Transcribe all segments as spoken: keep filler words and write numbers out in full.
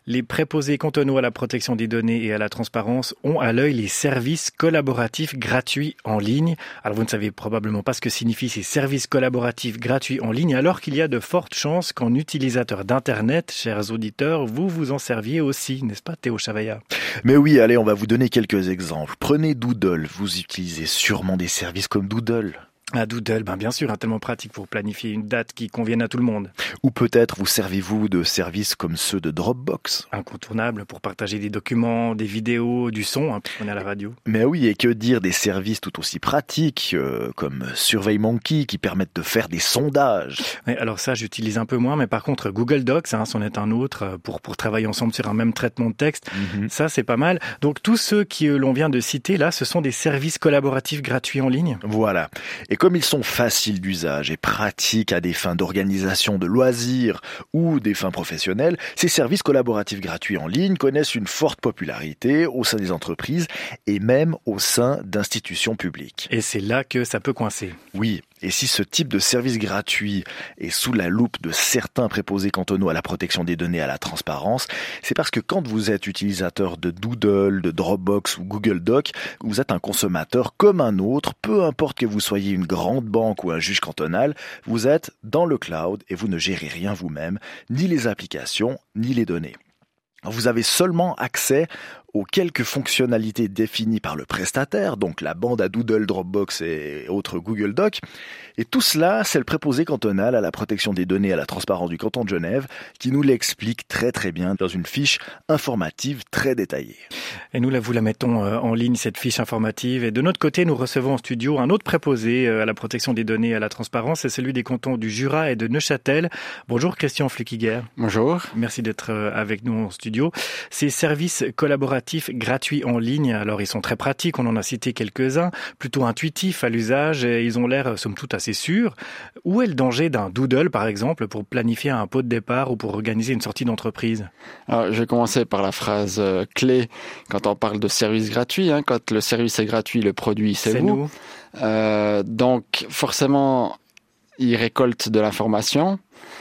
Les préposés cantonaux à la protection des données et à la transparence ont à l'œil les services collaboratifs gratuits en ligne. Alors vous ne savez probablement pas ce que signifient ces services collaboratifs gratuits en ligne, alors qu'il y a de fortes chances qu'en utilisateur d'Internet, chers auditeurs, vous vous en serviez aussi, n'est-ce pas Théo Chavaya? Mais oui, allez, on va vous donner quelques exemples. Prenez Doodle, vous utilisez sûrement des services comme Doodle. Ah, Doodle, ben bien sûr, hein, tellement pratique pour planifier une date qui convienne à tout le monde. Ou peut-être vous servez-vous de services comme ceux de Dropbox. Incontournable pour partager des documents, des vidéos, du son, hein, puisqu'on est à la radio. Mais oui, et que dire des services tout aussi pratiques, euh, comme SurveyMonkey, qui permettent de faire des sondages. Ouais, alors ça, j'utilise un peu moins, mais par contre, Google Docs, hein, c'en est un autre, pour, pour travailler ensemble sur un même traitement de texte. Mm-hmm. Ça, c'est pas mal. Donc tous ceux qui euh, l'on vient de citer, là, ce sont des services collaboratifs gratuits en ligne. Voilà. Et comme ils sont faciles d'usage et pratiques à des fins d'organisation de loisirs ou des fins professionnelles, ces services collaboratifs gratuits en ligne connaissent une forte popularité au sein des entreprises et même au sein d'institutions publiques. Et c'est là que ça peut coincer. Oui. Et si ce type de service gratuit est sous la loupe de certains préposés cantonaux à la protection des données et à la transparence, c'est parce que quand vous êtes utilisateur de Doodle, de Dropbox ou Google Doc, vous êtes un consommateur comme un autre, peu importe que vous soyez une grande banque ou un juge cantonal, vous êtes dans le cloud et vous ne gérez rien vous-même, ni les applications, ni les données. Vous avez seulement accès aux quelques fonctionnalités définies par le prestataire, donc la bande à Doodle, Dropbox et autres Google Docs. Et tout cela, c'est le préposé cantonal à la protection des données et à la transparence du canton de Genève qui nous l'explique très très bien dans une fiche informative très détaillée. Et nous, là, vous la mettons en ligne, cette fiche informative. Et de notre côté, nous recevons en studio un autre préposé à la protection des données et à la transparence, c'est celui des cantons du Jura et de Neuchâtel. Bonjour Christian Flukiger. Bonjour. Merci d'être avec nous en studio. Ces services collaboratifs gratuits en ligne, alors ils sont très pratiques, on en a cité quelques-uns, plutôt intuitifs à l'usage, et ils ont l'air, somme toute, assez sûrs. Où est le danger d'un Doodle, par exemple, pour planifier un pot de départ ou pour organiser une sortie d'entreprise? Alors, je vais commencer par la phrase euh, clé quand on parle de service gratuit. Hein, quand le service est gratuit, le produit, c'est, c'est vous. Nous. Euh, donc, forcément, il récolte de l'information.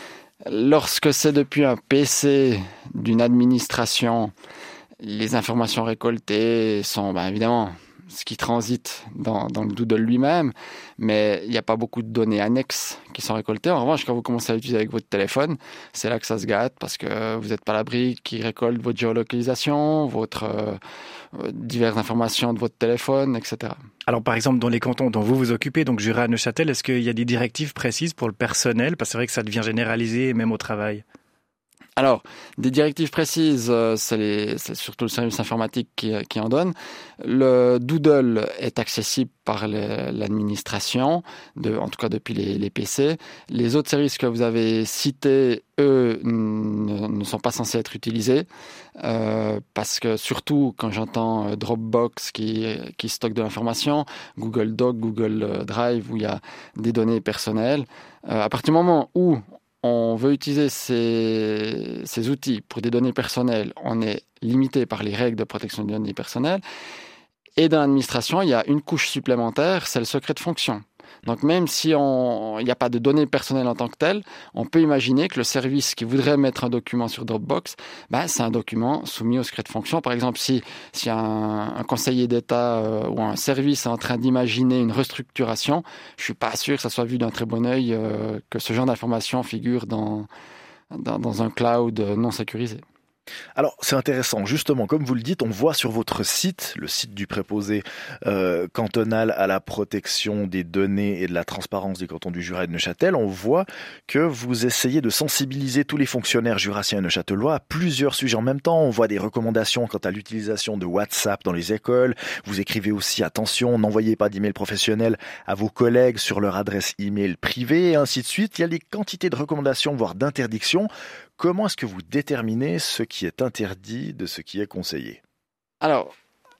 Lorsque c'est depuis un P C d'une administration, les informations récoltées sont, ben, évidemment, ce qui transite dans, dans le Doodle lui-même, mais il n'y a pas beaucoup de données annexes qui sont récoltées. En revanche, quand vous commencez à l'utiliser avec votre téléphone, c'est là que ça se gâte parce que vous n'êtes pas à l'abri qui récolte votre géolocalisation, votre euh, diverses informations de votre téléphone, et cetera. Alors, par exemple, dans les cantons dont vous vous occupez, donc Jura, Neuchâtel, est-ce qu'il y a des directives précises pour le personnel? Parce que c'est vrai que ça devient généralisé, même au travail. Alors, des directives précises, euh, c'est, les, c'est surtout le service informatique qui, qui en donne. Le Doodle est accessible par les, l'administration, de, en tout cas depuis les, les P C. Les autres services que vous avez cités, eux, ne, ne sont pas censés être utilisés, euh, parce que surtout quand j'entends Dropbox qui, qui stocke de l'information, Google Doc, Google Drive, où il y a des données personnelles, euh, à partir du moment où on veut utiliser ces, ces outils pour des données personnelles, on est limité par les règles de protection des données personnelles. Et dans l'administration, il y a une couche supplémentaire, c'est le secret de fonction. Donc même si on, il n'y a pas de données personnelles en tant que telles, on peut imaginer que le service qui voudrait mettre un document sur Dropbox, ben, c'est un document soumis au secret de fonction. Par exemple, si, si un, un conseiller d'État euh, ou un service est en train d'imaginer une restructuration, je ne suis pas sûr que ça soit vu d'un très bon œil euh, que ce genre d'information figure dans, dans, dans un cloud non sécurisé. Alors, c'est intéressant. Justement, comme vous le dites, on voit sur votre site, le site du préposé euh, cantonal à la protection des données et de la transparence des cantons du Jura et de Neuchâtel, on voit que vous essayez de sensibiliser tous les fonctionnaires jurassiens et neuchâtelois à plusieurs sujets en même temps. On voit des recommandations quant à l'utilisation de WhatsApp dans les écoles. Vous écrivez aussi, attention, n'envoyez pas d'email professionnel à vos collègues sur leur adresse email privée, et ainsi de suite. Il y a des quantités de recommandations, voire d'interdictions. Comment est-ce que vous déterminez ce qui est interdit de ce qui est conseillé? Alors,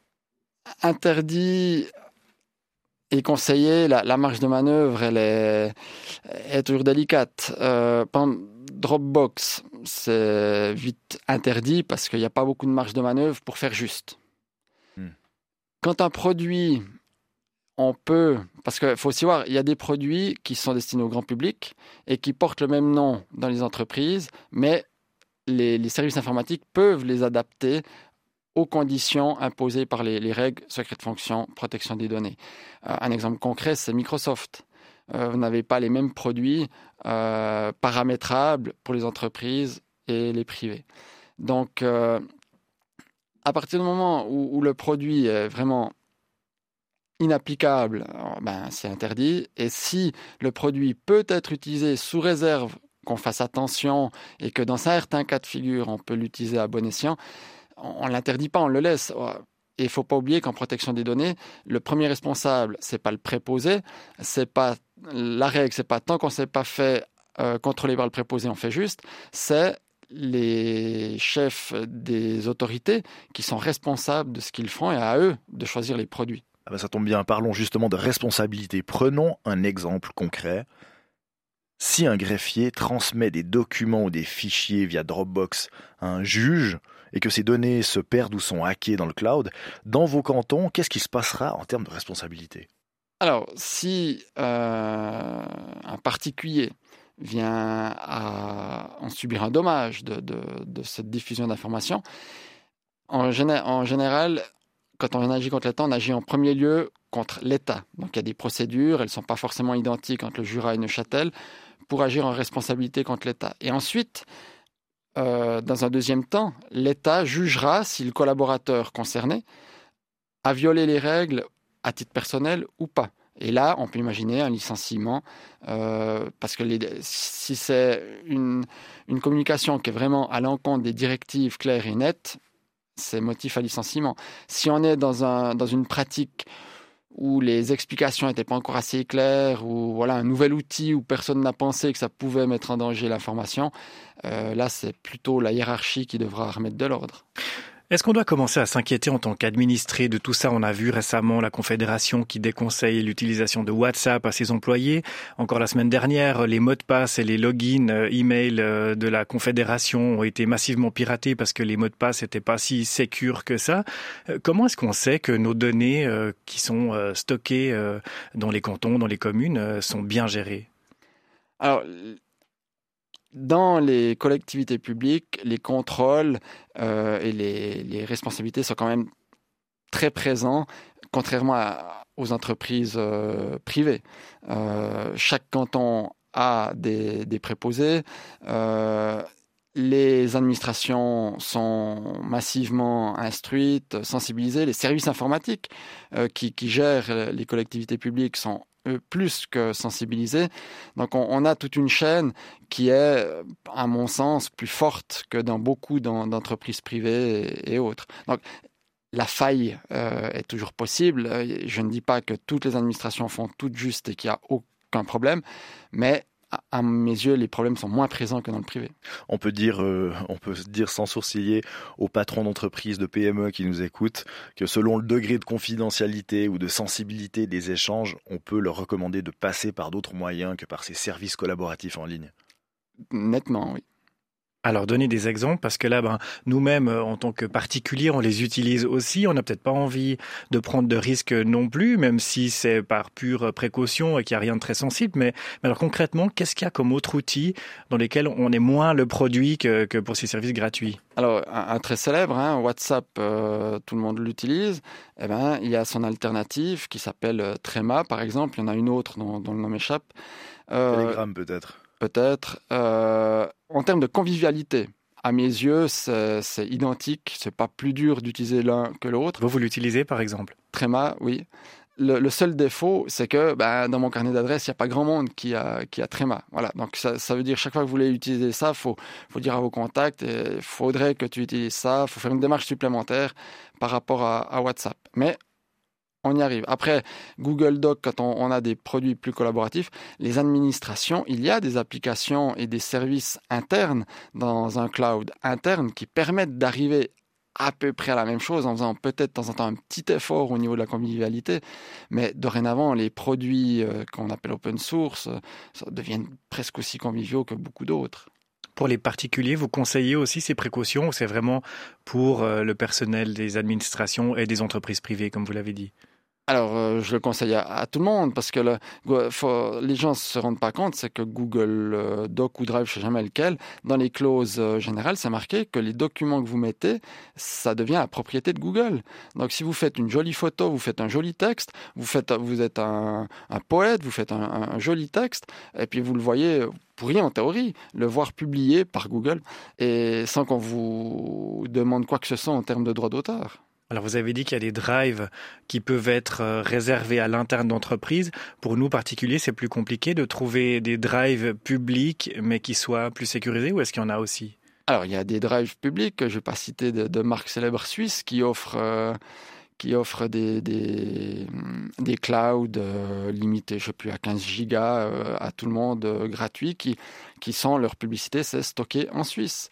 interdit et conseillé, la, la marge de manœuvre, elle est, est toujours délicate. Euh, Dropbox, c'est vite interdit parce qu'il n'y a pas beaucoup de marge de manœuvre pour faire juste. Hmm. Quand un produit, on peut... Parce qu'il faut aussi voir, il y a des produits qui sont destinés au grand public et qui portent le même nom dans les entreprises, mais les, les services informatiques peuvent les adapter aux conditions imposées par les, les règles secret de fonction, protection des données. Euh, un exemple concret, c'est Microsoft. Euh, vous n'avez pas les mêmes produits euh, paramétrables pour les entreprises et les privés. Donc, euh, à partir du moment où, où le produit est vraiment inapplicable, ben, c'est interdit. Et si le produit peut être utilisé sous réserve qu'on fasse attention et que dans certains cas de figure, on peut l'utiliser à bon escient, on ne l'interdit pas, on le laisse. Et il ne faut pas oublier qu'en protection des données, le premier responsable, ce n'est pas le préposé, c'est pas la règle, c'est pas tant qu'on ne s'est pas fait euh, contrôler par le préposé, on fait juste, c'est les chefs des autorités qui sont responsables de ce qu'ils font et à eux de choisir les produits. Ah ben ça tombe bien, parlons justement de responsabilité. Prenons un exemple concret. Si un greffier transmet des documents ou des fichiers via Dropbox à un juge et que ces données se perdent ou sont hackées dans le cloud, dans vos cantons, qu'est-ce qui se passera en termes de responsabilité ? Alors, si euh, un particulier vient à en subir un dommage de, de, de cette diffusion d'informations, en, géné- en général, quand on agit contre l'État, on agit en premier lieu contre l'État. Donc il y a des procédures, elles ne sont pas forcément identiques entre le Jura et Neuchâtel, pour agir en responsabilité contre l'État. Et ensuite, euh, dans un deuxième temps, l'État jugera si le collaborateur concerné a violé les règles à titre personnel ou pas. Et là, on peut imaginer un licenciement, euh, parce que les, si c'est une, une communication qui est vraiment à l'encontre des directives claires et nettes, c'est motif à licenciement. Si on est dans, un, dans une pratique où les explications n'étaient pas encore assez claires, ou voilà, un nouvel outil où personne n'a pensé que ça pouvait mettre en danger l'information, euh, là, c'est plutôt la hiérarchie qui devra remettre de l'ordre. Est-ce qu'on doit commencer à s'inquiéter en tant qu'administré de tout ça ? On a vu récemment la Confédération qui déconseille l'utilisation de WhatsApp à ses employés. Encore la semaine dernière, les mots de passe et les logins email de la Confédération ont été massivement piratés parce que les mots de passe n'étaient pas si sécures que ça. Comment est-ce qu'on sait que nos données qui sont stockées dans les cantons, dans les communes, sont bien gérées ? Alors, dans les collectivités publiques, les contrôles euh, et les, les responsabilités sont quand même très présents, contrairement à, aux entreprises euh, privées. Euh, chaque canton a des, des préposés. Euh, les administrations sont massivement instruites, sensibilisées. Les services informatiques euh, qui, qui gèrent les collectivités publiques sont eux, plus que sensibilisés. Donc on, on a toute une chaîne qui est, à mon sens, plus forte que dans beaucoup d'entreprises privées et, et autres. Donc la faille euh, est toujours possible. Je ne dis pas que toutes les administrations font tout juste et qu'il n'y a aucun problème, mais à mes yeux, les problèmes sont moins présents que dans le privé. On peut dire, euh, on peut dire sans sourciller aux patrons d'entreprises, de P M E qui nous écoutent, que selon le degré de confidentialité ou de sensibilité des échanges, on peut leur recommander de passer par d'autres moyens que par ces services collaboratifs en ligne. Nettement, oui. Alors, donnez des exemples, parce que là, ben, nous-mêmes, en tant que particuliers, on les utilise aussi. On n'a peut-être pas envie de prendre de risques non plus, même si c'est par pure précaution et qu'il n'y a rien de très sensible. Mais, mais alors, concrètement, qu'est-ce qu'il y a comme autre outil dans lesquels on est moins le produit que, que pour ces services gratuits ? Alors, un, un très célèbre, hein, WhatsApp, euh, tout le monde l'utilise. Eh ben, il y a son alternative qui s'appelle euh, Threema, par exemple. Il y en a une autre dont, dont le nom m'échappe. Euh, Telegram, peut-être. Peut-être. Euh, en termes de convivialité, à mes yeux, c'est, c'est identique. C'est pas plus dur d'utiliser l'un que l'autre. Vous, vous l'utilisez, par exemple ? Threema, oui. Le, le seul défaut, c'est que ben, dans mon carnet d'adresses, il n'y a pas grand monde qui a, qui a Threema. Voilà. Donc, ça, ça veut dire chaque fois que vous voulez utiliser ça, il faut, faut dire à vos contacts, il faudrait que tu utilises ça, il faut faire une démarche supplémentaire par rapport à, à WhatsApp. Mais on y arrive. Après, Google Doc, quand on, on a des produits plus collaboratifs, les administrations, il y a des applications et des services internes dans un cloud interne qui permettent d'arriver à peu près à la même chose en faisant peut-être de temps en temps un petit effort au niveau de la convivialité. Mais dorénavant, les produits euh, qu'on appelle open source euh, ça deviennent presque aussi conviviaux que beaucoup d'autres. Pour les particuliers, vous conseillez aussi ces précautions ou c'est vraiment pour euh, le personnel des administrations et des entreprises privées, comme vous l'avez dit ? Alors, euh, je le conseille à, à tout le monde parce que le, faut, les gens ne se rendent pas compte, c'est que Google euh, Doc ou Drive, je ne sais jamais lequel, dans les clauses euh, générales, c'est marqué que les documents que vous mettez, ça devient la propriété de Google. Donc, si vous faites une jolie photo, vous faites un joli texte, vous, faites, vous êtes un, un poète, vous faites un, un, un joli texte, et puis vous le voyez, vous pourriez en théorie le voir publié par Google, et sans qu'on vous demande quoi que ce soit en termes de droit d'auteur. Alors vous avez dit qu'il y a des drives qui peuvent être réservés à l'interne d'entreprise. Pour nous particuliers, c'est plus compliqué de trouver des drives publics mais qui soient plus sécurisés, ou est-ce qu'il y en a aussi ? Alors il y a des drives publics, je ne vais pas citer de, de marques célèbres suisses qui offrent, euh, qui offrent des, des, des clouds euh, limités, je ne sais plus, à quinze gigas euh, à tout le monde, euh, gratuits, qui, qui sont, leur publicité, c'est stocké en Suisse.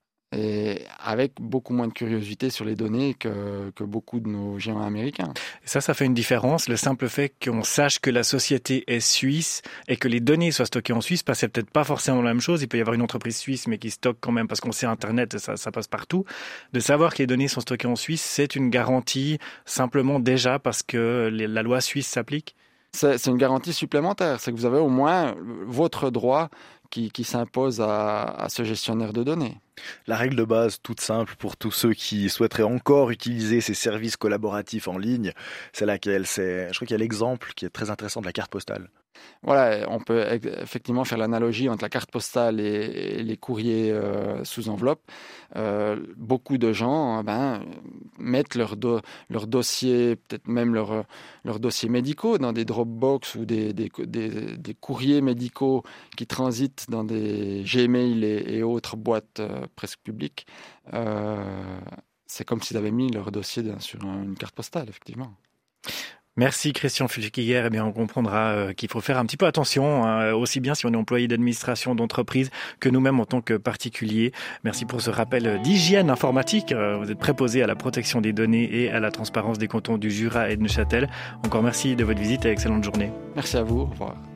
Et avec beaucoup moins de curiosité sur les données que, que beaucoup de nos géants américains. Et ça, ça fait une différence. Le simple fait qu'on sache que la société est suisse et que les données soient stockées en Suisse, parce que c'est peut-être pas forcément la même chose. Il peut y avoir une entreprise suisse, mais qui stocke quand même, parce qu'on sait Internet, ça, ça passe partout. De savoir que les données sont stockées en Suisse, c'est une garantie simplement déjà parce que les, la loi suisse s'applique. C'est, c'est une garantie supplémentaire. C'est que vous avez au moins votre droit qui, qui s'impose à, à ce gestionnaire de données. La règle de base, toute simple pour tous ceux qui souhaiteraient encore utiliser ces services collaboratifs en ligne, c'est laquelle ? C'est, je crois qu'il y a l'exemple qui est très intéressant de la carte postale. Voilà, on peut effectivement faire l'analogie entre la carte postale et, et les courriers euh, sous enveloppe. Euh, beaucoup de gens ben, mettent leurs do, leur dossiers, peut-être même leurs leur dossiers médicaux dans des Dropbox ou des, des, des, des courriers médicaux qui transitent dans des Gmail et, et autres boîtes euh, presque publiques. Euh, c'est comme s'ils avaient mis leur dossier sur une carte postale, effectivement. Merci Christian Fulquier. Eh bien, on comprendra euh, qu'il faut faire un petit peu attention, hein, aussi bien si on est employé d'administration d'entreprise que nous-mêmes en tant que particuliers. Merci pour ce rappel d'hygiène informatique. Euh, vous êtes préposé à la protection des données et à la transparence des cantons du Jura et de Neuchâtel. Encore merci de votre visite et excellente journée. Merci à vous. Au revoir.